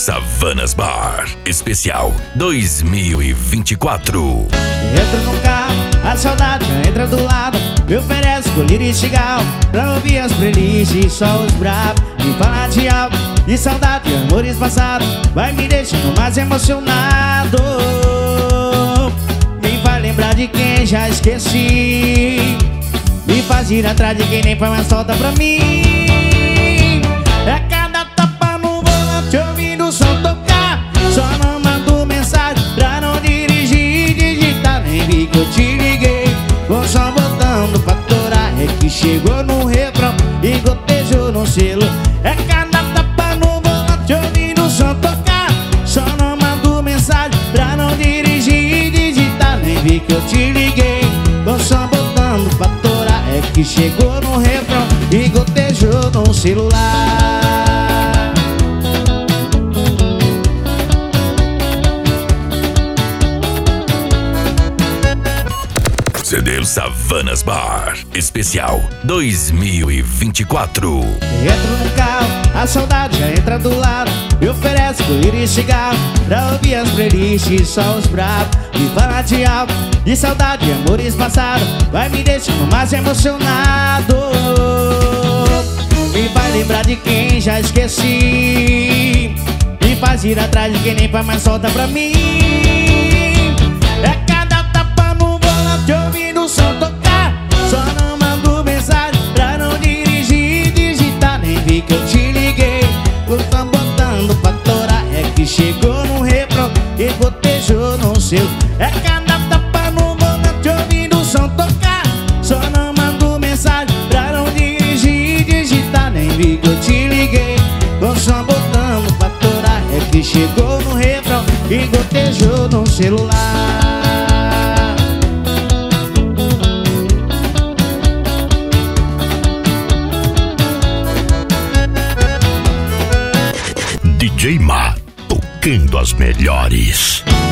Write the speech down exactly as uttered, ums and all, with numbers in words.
Savanas Bar Especial dois mil e vinte e quatro. Entro no carro, a saudade já entra do lado. Me oferece colírio e cigarro pra ouvir as playlists e só os bravos. Me fala de algo, de saudade e amores passados. Vai me deixando mais emocionado. Me faz lembrar de quem já esqueci. Me faz ir atrás de quem nem faz mais falta pra mim. É cada tapa no volante ouvindo o som tocar. Só não mando mensagem pra não dirigir e digitar. Nem vi que eu te liguei com só botando pra torar. É que chegou no refrão e gotejou no selo. É cada tapa no volante ouvindo o som tocar. Só não mando mensagem pra não dirigir e digitar. Nem vi que eu te liguei com só botando pra torar. É que chegou no refrão e gotejou no celular. C D Savanas Bar Especial dois mil e vinte e quatro. Entro no carro, a saudade já entra do lado. Me oferece colírio e cigarro pra ouvir as playlists e só os bravos. Me fala de algo, de saudade e amores passados. Vai me deixando mais emocionado. Me vai lembrar de quem já esqueci. Me faz ir atrás de quem nem faz mais solta pra mim. É cada tapa no volante ouvindo o som tocar. Só não mando mensagem pra não dirigir e digitar. Nem vi que eu te liguei quando tá botando pra torar. É que chegou no refrão e gotejou no seu. É cada tapa no volante ouvindo o som tocar. Só não mando mensagem pra não dirigir e digitar. Nem vi que eu te liguei com som botando pra torar. É que chegou no refrão e gotejou no celular. D J Ma tocando as melhores.